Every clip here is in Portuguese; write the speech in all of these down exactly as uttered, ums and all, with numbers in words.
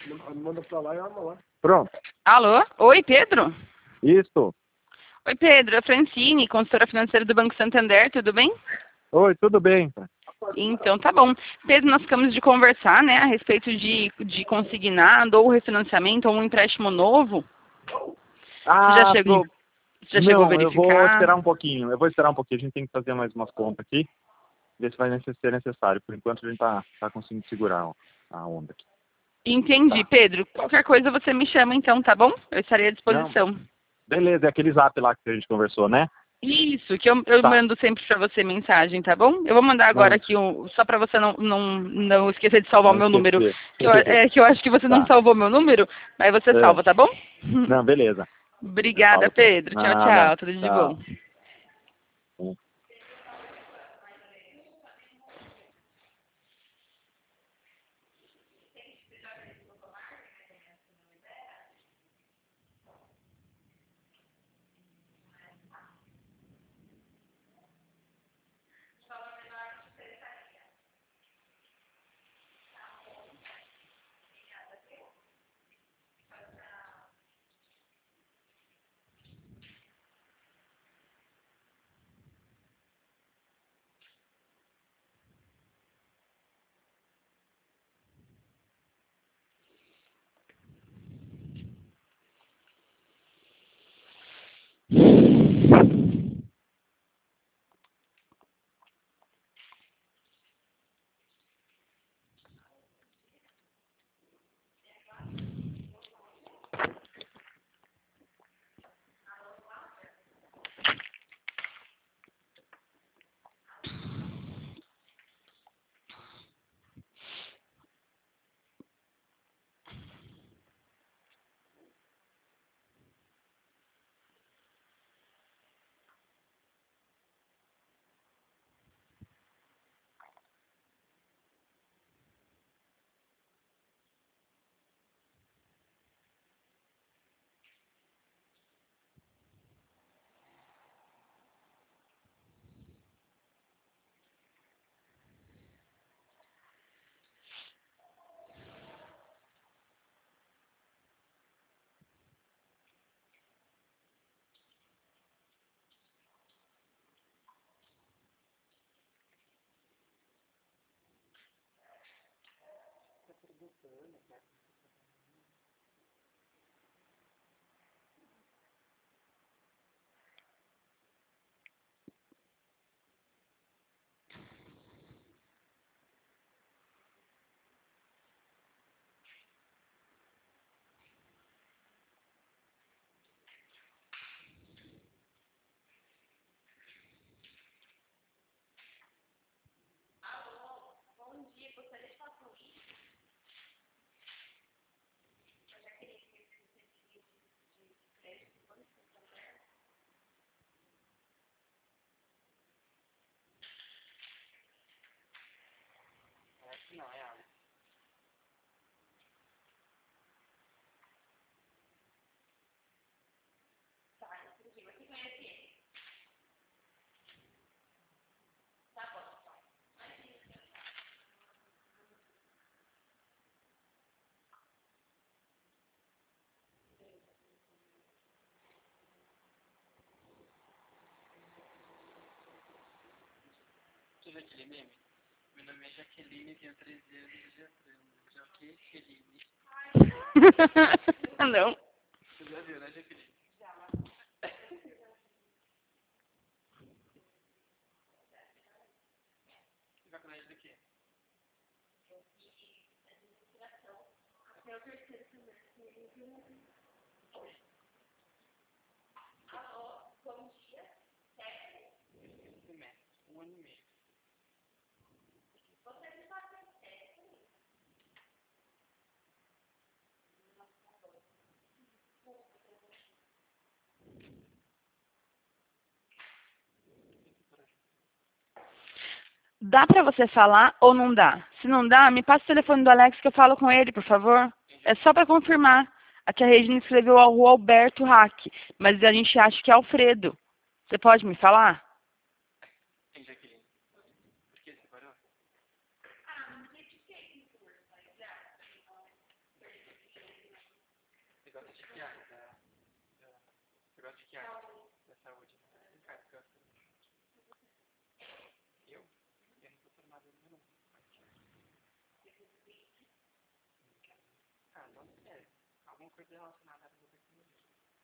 Manda pra lá e arma lá. Pronto. Alô? Oi, Pedro? Isso. Oi, Pedro. É Francine, consultora financeira do Banco Santander, tudo bem? Oi, tudo bem? Então, tá bom. Pedro, nós ficamos de conversar, né, a respeito de, de consignado, ou refinanciamento, ou um empréstimo novo. Ah, Você já chegou, sim. já chegou a Não, eu vou verificar? esperar um pouquinho. Eu vou esperar um pouquinho. A gente tem que fazer mais umas contas aqui. Ver se vai ser necessário. Por enquanto a gente tá, tá conseguindo segurar a onda aqui. Entendi, Tá. Pedro. Qualquer coisa você me chama então, tá bom? Eu estarei à Não, disposição. beleza, é aquele zap lá que a gente conversou, né? Isso, que eu, eu Tá. mando sempre pra você mensagem, tá bom? Eu vou mandar agora Mande. aqui, um, só pra você não, não, não esquecer de salvar o Não meu número. esquecer. Que eu, é que eu acho que você não Tá. salvou meu número, mas você É. salva, tá bom? Não, beleza. Eu Obrigada, falo sim. Pedro. Tchau, Nada. tchau. Tudo de Tchau. bom. Você viu aquele meme? Meu nome é Jaqueline, tenho treze anos e já transo. Jaqueline. Não. Você já viu, né, Jaqueline? Você vai com nós do quê? Semestre, um ano e meio. Dá pra você falar ou não dá? Se não dá, me passa o telefone do Alex que eu falo com ele, por favor. É só pra confirmar. Aqui a Regina escreveu o Alberto Hack, mas a gente acha que é Alfredo. Você pode me falar? Tem Jaqueline. Por que você parou? gosta de que área? Da, da, você gosta de que área? Da saúde? Ricardo, você gosta? Eu? Eu não sou formado ainda não. Ah, não sei. Alguma coisa relacionada à biotecnologia.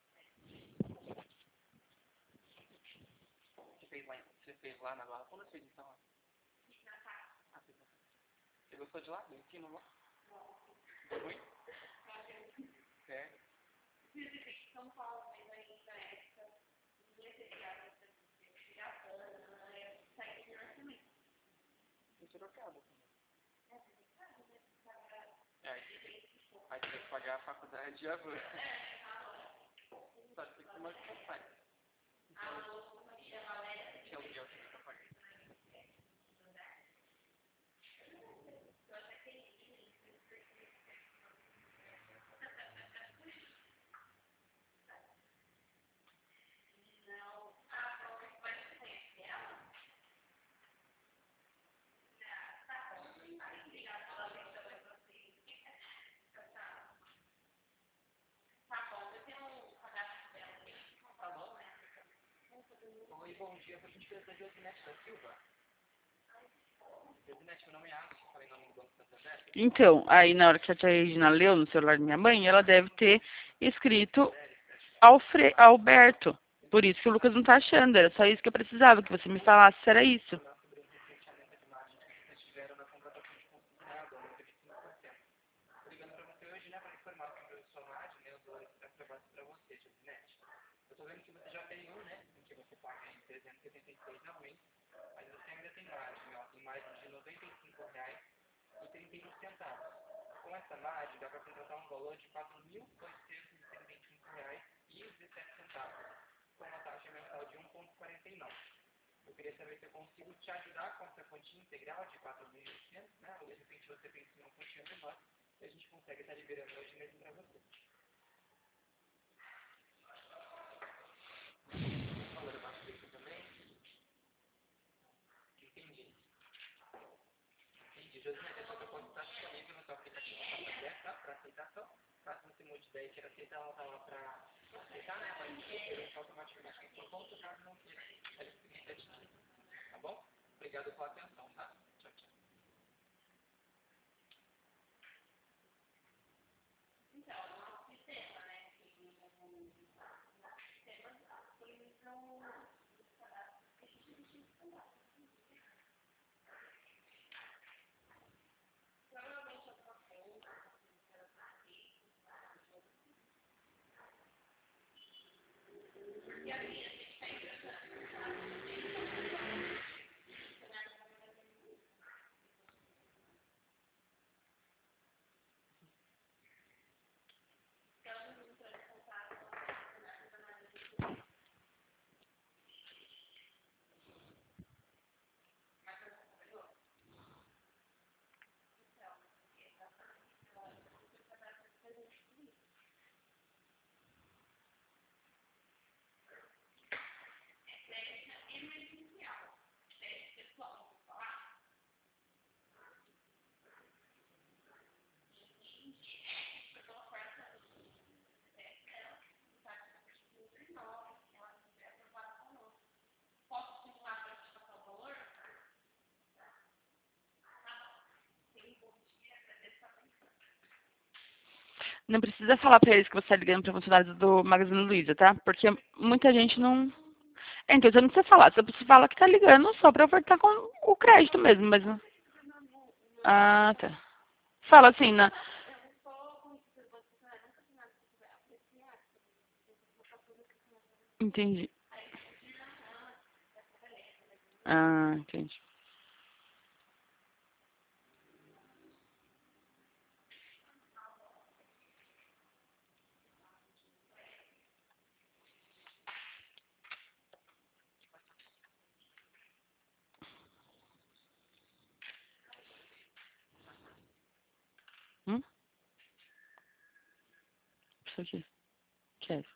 Você fez lá, você fez lá na Barra? Quando você fez então lá? Ah, fez lá. Você gostou de lá? Do ensino lá? Foi ruim? Sério? São Paulo, mas ainda é em Sorocaba também. É, aí aí você tem que pagar a faculdade de avanço. Só que tem que tomar que você faz. Que aluguel você fica pagando. Oi, bom dia. A gente fez a Josinete da Silva. Josinete, meu nome é Alex. Falei nome do Banco Santander. Então, aí na hora que a tia Regina leu no celular da minha mãe, ela deve ter escrito Alfre Alberto. Por isso que o Lucas não tá achando. Era só isso que eu precisava, que você me falasse se era isso. Vocês tiveram na contratação de consignado, noventa e cinco por cento. Tô ligando para você hoje, né, para informar sobre a sua margem, né, os valores que está para você, Josinete. Eu tô vendo que você já tem um, né, em que você paga em trezentos e setenta e seis ao mês, mas você ainda tem margem, ó, tem margem de noventa e cinco reais e trinta e um centavos. Com essa margem, dá para contratar um valor de quatro mil oitocentos e setenta e cinco reais e dezessete centavos, com uma taxa mensal de um vírgula quarenta e nove. Eu queria saber se eu consigo te ajudar com essa quantia integral de quatro mil e oitocentos, né? Ou de repente você pensa em uma quantia menor e a gente consegue estar liberando hoje mesmo para você. O valor abaixo desse também. Entendi. Entendi. Josinete, essa proposta está disponível no seu aplicativo Santander, tá? Para aceitação. Caso você mude ideia e queira aceitar, ela está lá para aceitar, né? Vai ser automaticamente em seu ponto, caso não queira, ela explica a ti. Tá bom? Obrigado pela atenção, tá? Tchau, tchau. Não precisa falar pra eles que você tá ligando pra funcionários do Magazine Luiza, tá? Porque muita gente não... É, então você não precisa falar. Você fala que tá ligando só pra voltar com o crédito mesmo, mas... Ah, tá. Fala assim, na... Entendi. Ah, entendi. Hum? Isso aqui. Que é isso?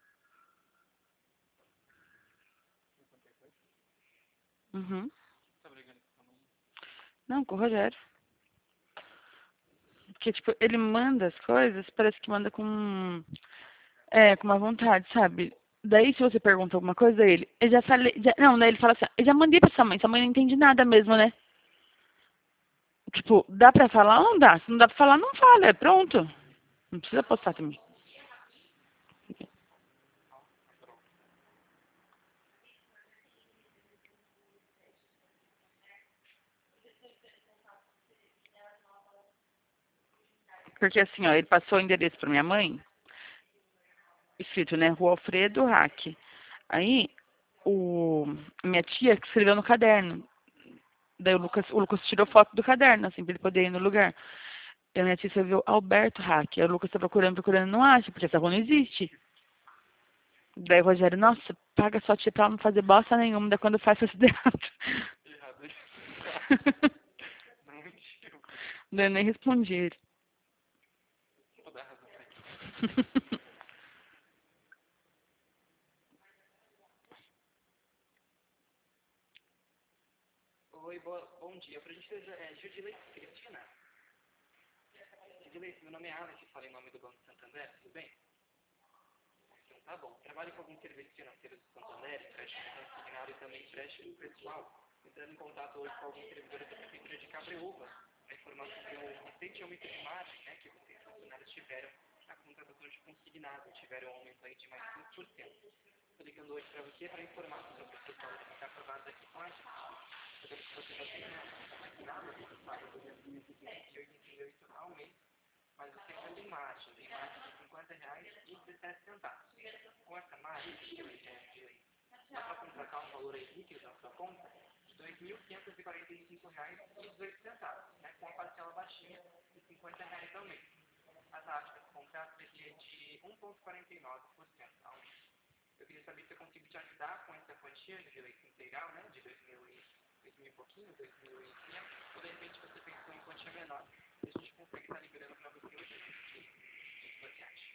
Uhum. Tá brigando com a mãe? Não, com o Rogério. Porque, tipo, ele manda as coisas, parece que manda com... É, com uma vontade, sabe? Daí, se você pergunta alguma coisa, ele, eu já falei, já, não, daí ele fala assim, eu já mandei pra sua mãe, sua mãe não entende nada mesmo, né? Tipo, dá pra falar ou não dá? Se não dá pra falar, não fala, é pronto. Não precisa postar também. Porque assim, ó, ele passou o endereço pra minha mãe, escrito, né, Rua Alfredo Hack. Aí, o, a minha tia que escreveu no caderno. Daí o Lucas, o Lucas tirou foto do caderno, assim, pra ele poder ir no lugar. E a minha tia escreveu Alberto Hack. Aí o Lucas tá procurando, procurando, não acha, porque essa rua não existe. Daí o Rogério, nossa, paga sua tia pra ela não fazer bosta nenhuma, daí quando faz, faz tudo errado. Errado. Não mentiu. Daí eu nem respondi ele. Toda a razão. Oi, boa, bom dia. Pra gente fazer, é, Judilei Cristina. Judilei, meu nome é Alex, falei em nome do Banco Santander, tudo bem? Então tá bom. Trabalho com alguns serviços financeiros do Santander, empréstimo consignado e também empréstimo pessoal. Entrando em contato hoje com alguns servidores da Prefeitura de Cabreúva, para informar sobre um recente aumento de margem, né, que vocês funcionários tiveram na contratação de consignado, tiveram um aumento aí de mais cinco por cento. Estou ligando hoje para você para informar sobre o pessoal que está aprovado aqui com a gente. Sabemos que você já tem uma consignado, você paga duzentos e oitenta e oito ao mês, mas você ainda tem margem, tem margem de cinquenta reais e dezessete centavos. Com essa margem, dá para contratar um valor aí líquido na sua conta de dois mil quinhentos e quarenta e cinco reais e dezoito centavos, né, com a parcela baixinha de cinquenta reais ao mês. A taxa desse contrato seria de um vírgula quarenta e nove por cento ao mês. Eu queria saber se eu consigo te ajudar com essa quantia de direito integral, né, de dois mil e e pouquinho, dois mil e quinhentos, ou de repente você pensou em quantia menor, e a gente consegue estar liberando para você hoje. O que você acha?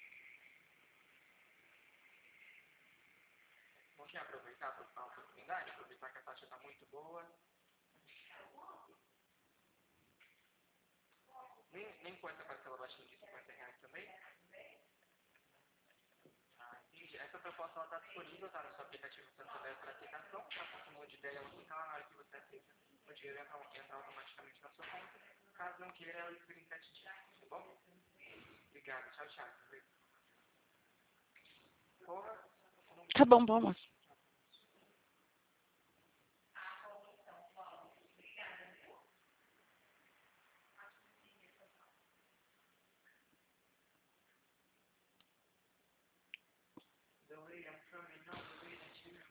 Não quer aproveitar para a oportunidade, aproveitar que a taxa está muito boa, nem, nem com essa parcela baixinha de cinquenta reais também? Ah, entendi. Essa proposta está disponível, tá, no seu aplicativo Santander para aplicação, para consumidor de ideia, ela fica lá na hora que você aceita, o dinheiro entra, entra automaticamente na sua conta. Caso não queira, ela espera em sete dias, tá bom? Obrigado, tchau, tchau. Porra, Tá bom, bom, moço. the way I'm coming on, the way that you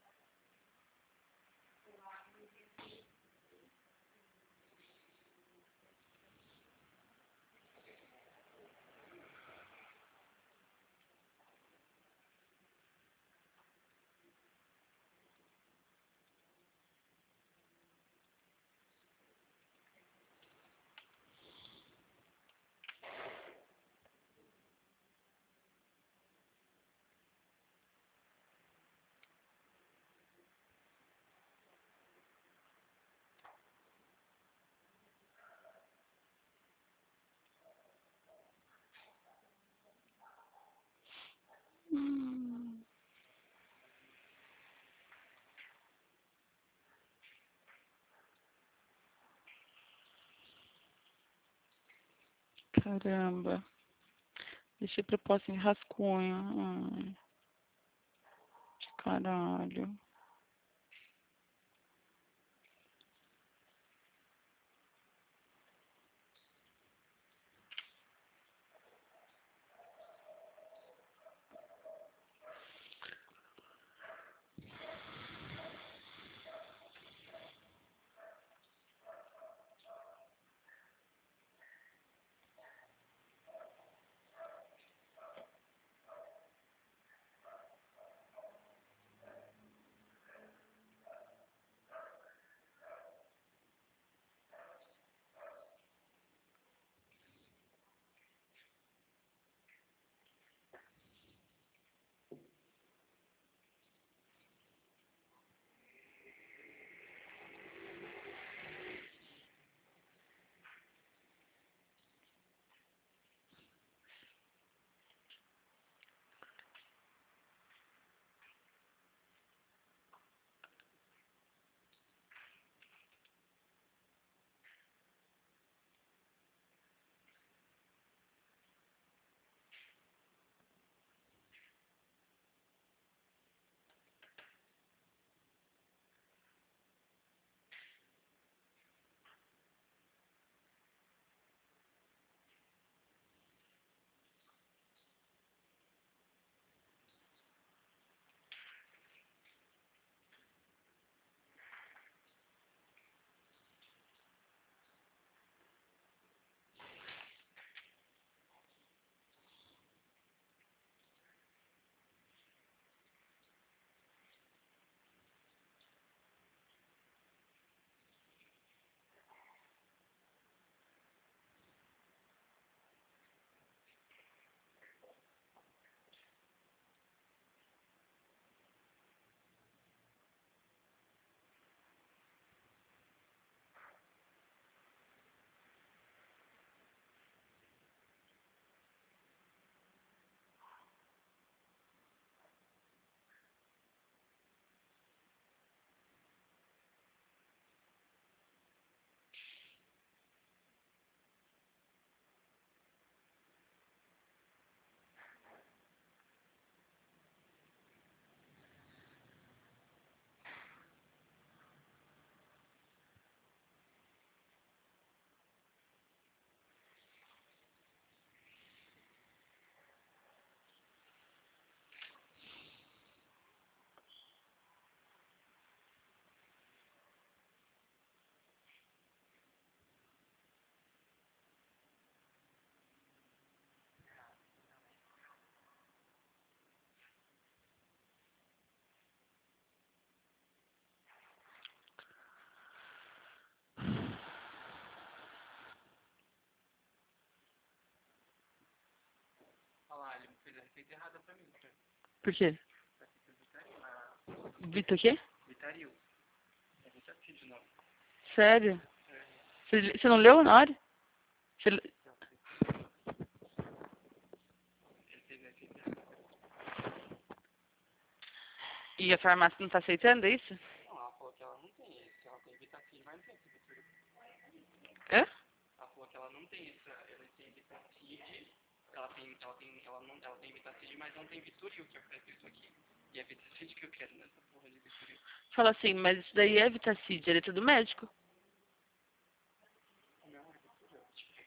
Hum. Caramba. Deixei proposta em rascunho. Ai, caralho. receita errada pra mim, cara. Por quê? Tá escrito Vitaril na... Vitor o quê? Vitaril. É Vitacid o nome. Sério? É. Você, você não leu na hora? Você... Ele fez a receita errada. E a farmácia não tá aceitando, é isso? Não, ela falou que ela não tem esse. Ela tem Vitacid, mas não tem esse Vitaril. Hã? Ela falou que ela não tem essa... Ela tem Vitacid. Ela tem... Ela tem... Ela não... Ela tem Vitacid, mas não tem Vituril, que é o que tá escrito aqui. E é Vitacid que eu quero nessa porra de Vituril. Fala assim, mas isso daí é Vitacid, ele é tudo médico. Não, é Vituril.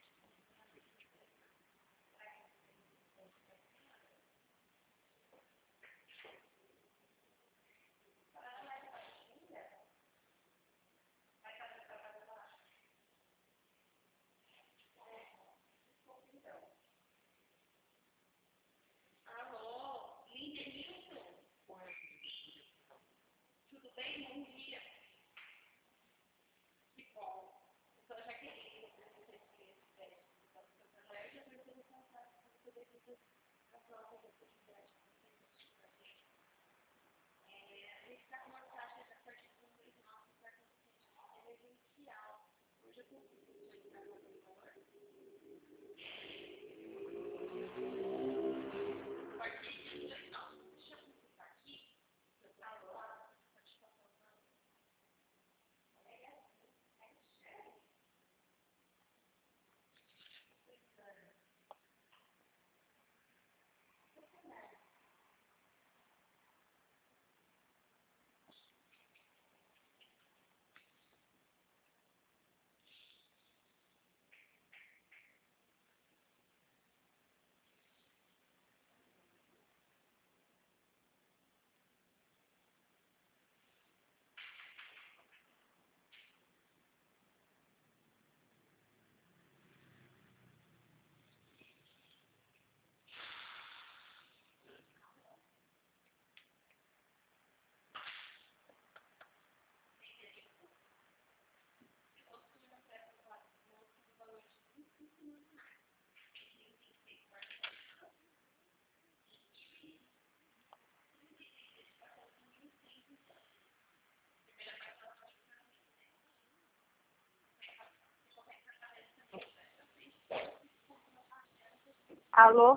Alô?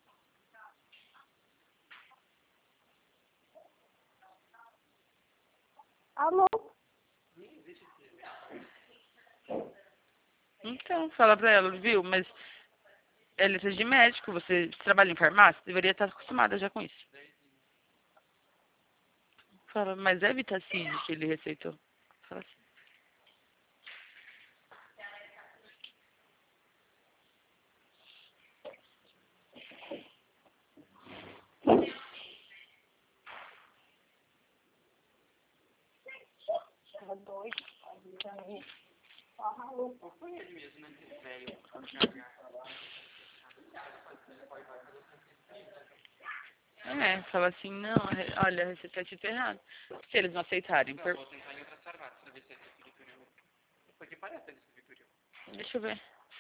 Alô? Então, fala pra ela, viu? Mas é letra de médico, você trabalha em farmácia, deveria estar acostumada já com isso. Fala, mas é Vitacid que ele receitou. Fala assim. Tá doido, Foi ele mesmo, né? Esse velho. É, fala assim, não, a- olha, a receita é tipo errada. Se eles não aceitarem, Não, por... vou tentar em outras farmácias pra ver se é esse Vituril. Porque parece esse Vituril. deixa eu ver.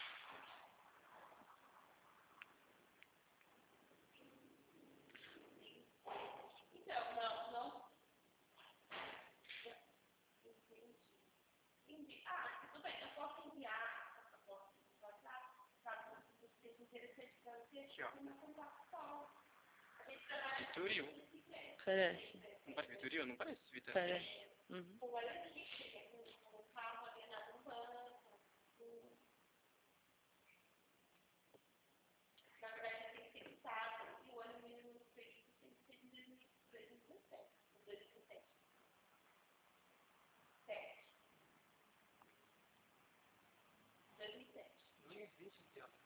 Aqui, ó. Vituril. Parece, Não parece Vituril? Não parece Vituril. parece. Uhum. Nem existe esse ó.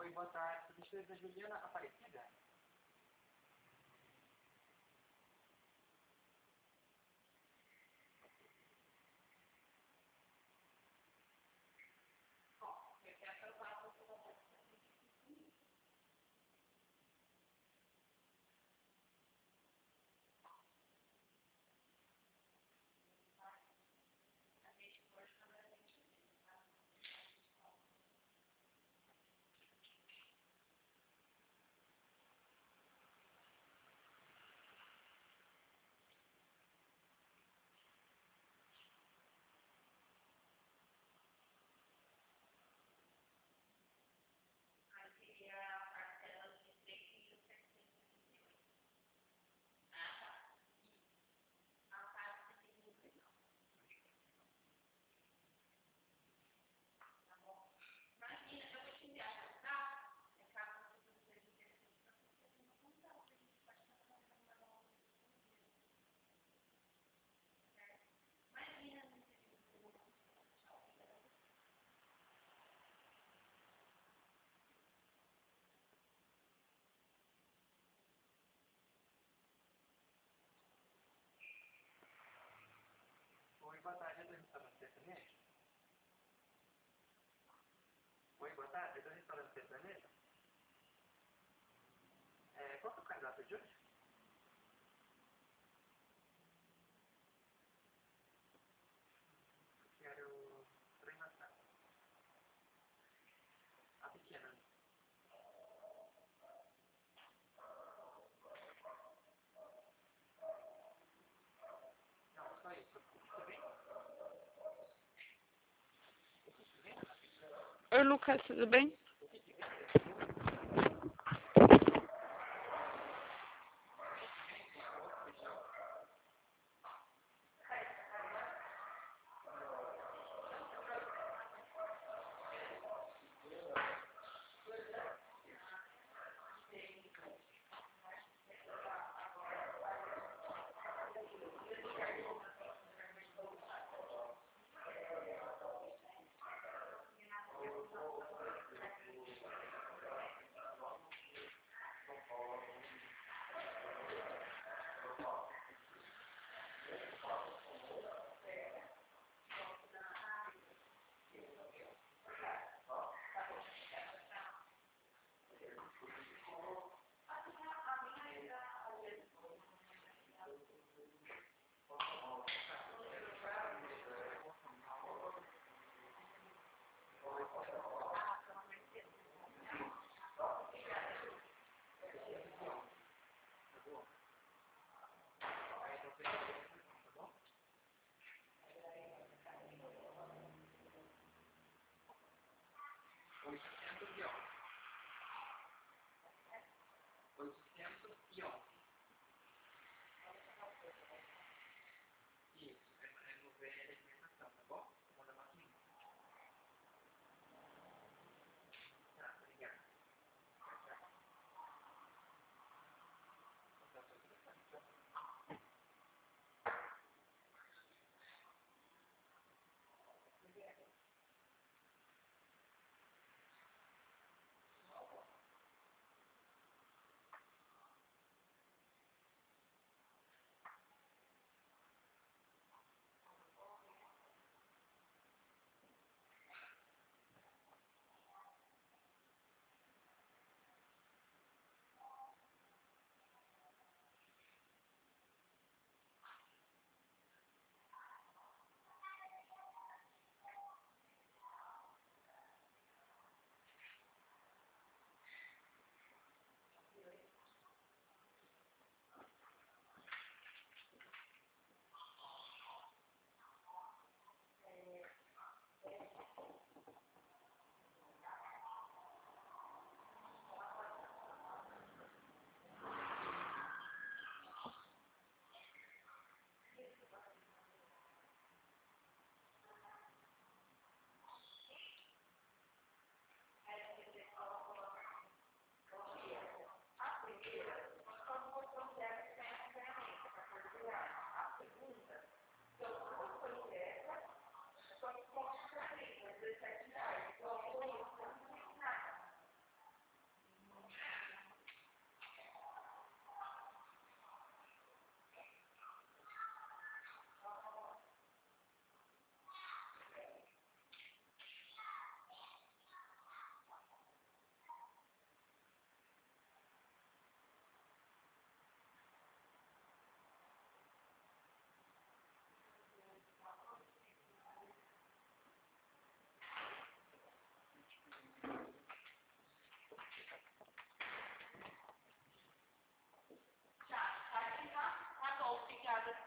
Oi, boa tarde. Por gentileza, Juliana Aparecida? Oi, boa tarde, é do restaurante sertanejo? Oi, boa tarde, é do restaurante sertanejo? É, qual que é o cardápio de hoje? Quero três maçãs. A pequena. Não, só isso. Tudo bem? Oi, Lucas, tudo bem?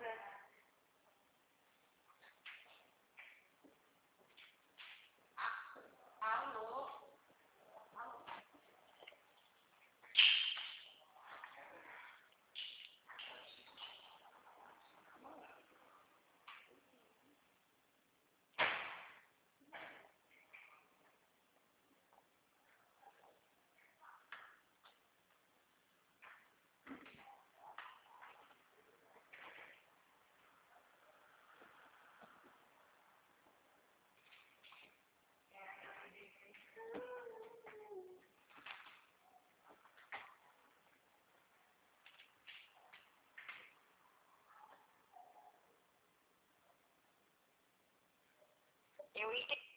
Eu entendi.